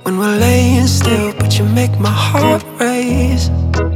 when we're laying still, but you make my heart race.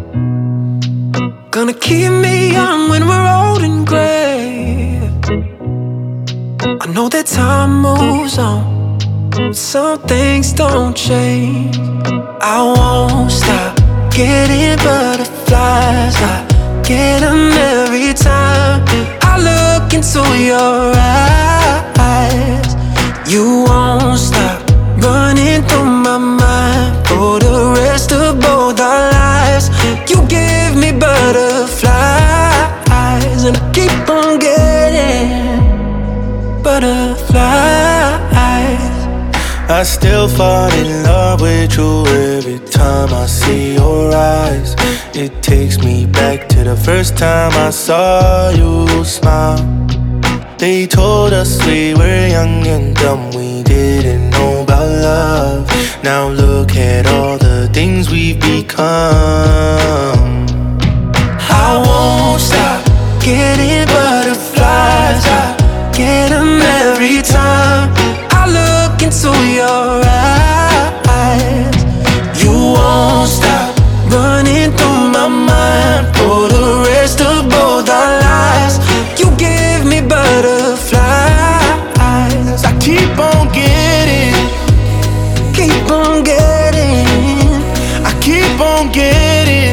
Gonna keep me young when we're old and gray. I know that time moves on, but some things don't change. I won't stop getting butterflies. I get them every time I look into your eyes. You won't stop running through my mind for the rest of both our lives. You give me butterflies, and I keep on getting butterflies. I still fall in love with you every time I see your eyes. It takes me back to the first time I saw you smile. They told us we were young and dumb, we didn't know about love. Now look at all the things we've become. I won't stop getting butterflies. I get them every time I look into your eyes. You won't stop running through my mind for the rest of both our lives. You give me butterflies. I keep on getting, Keep on getting, I keep on getting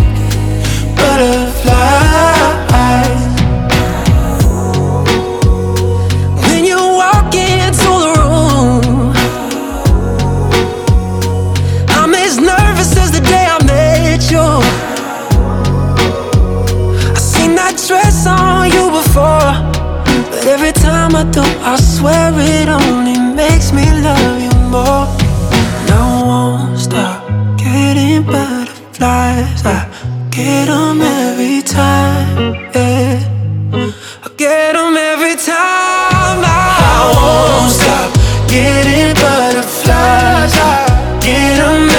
butterflies. When you walk into the room, I'm as nervous as the day I met you. I seen that dress on you before, but every time I do, I swear it only makes me love you more. And I won't stop getting butterflies. I get them every time, yeah. I get them every time. I won't stop getting butterflies. I get them